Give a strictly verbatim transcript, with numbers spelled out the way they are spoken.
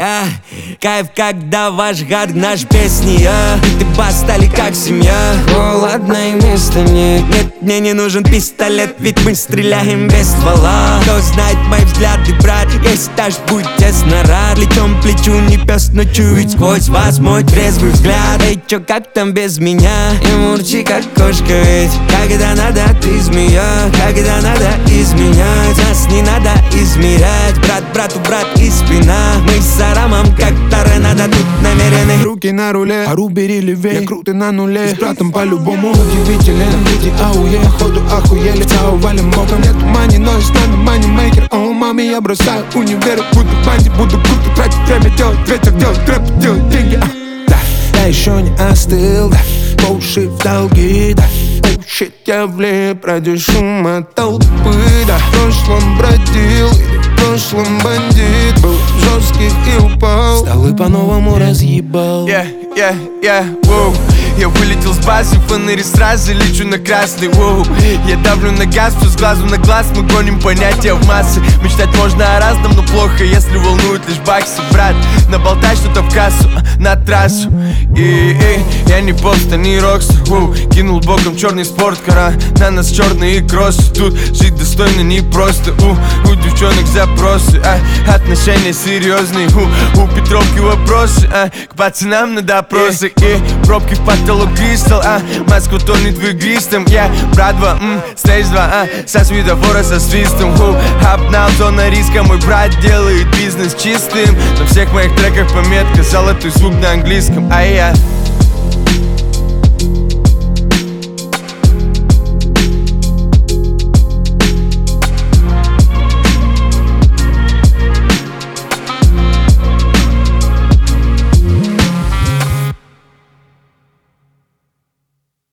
а? Кайф, когда ваш гад наш песни, а? И ты бас стали как семья. Холодно и место нет. Нет, мне не нужен пистолет, ведь мы стреляем без ствола. Кто знает мои взгляды, брат, есть аж будь тесно рад. Плечом к плечу не пес, но чует сквозь вас мой трезвый взгляд. Эй, чё, как там без меня? И мурчи, как кошка, ведь когда надо, ты змея. Когда надо изменять, нас не надо измерять. Брат, брату, брат и спина. Мы с Арамом как торнадо тут намерены. Руки на руле, ару бери левей. Я крутый на нуле, с братом по-любому удивителен. Дети ауе, ходу охуели. Цау валим боком, нету мани, но и с нами манимейкер. О, маме, я бросаю универ. Буду банди, буду круто тратить время, делать ветер, делать рэп, делать деньги, а. Да, я еще не остыл, да. Поуши в долги, да. Oh shit, я влип ради шума толпы, да. В прошлом бродил, в прошлом бандит. Был жестких и упал, стал и по-новому разъебал. Yeah, yeah, yeah, wow. Я вылетел с базы, фонари сразу лечу на красный, воу. Я давлю на газ, все с глазу на глаз. Мы гоним понятия в массы. Мечтать можно о разном, но плохо, если волнуют лишь баксы. Брат, наболтай что-то в кассу, на трассу. И, и, я не попста, не рокстер, воу. Кинул боком черный спорткара, на нас черные кроссы. Тут жить достойно непросто, у, у девчонок запросы, а, отношения серьезные, у, у Петровки вопросы, а, к пацанам на допросы. И пробки в потолок кристалл, а, Москва тонет в игристом. Я, братва, м, стейдж два, а, со светофора со свистом, ху. Обнал, зона риска, мой брат делает бизнес чистым. На всех моих треках пометка, золотой звук на английском, а я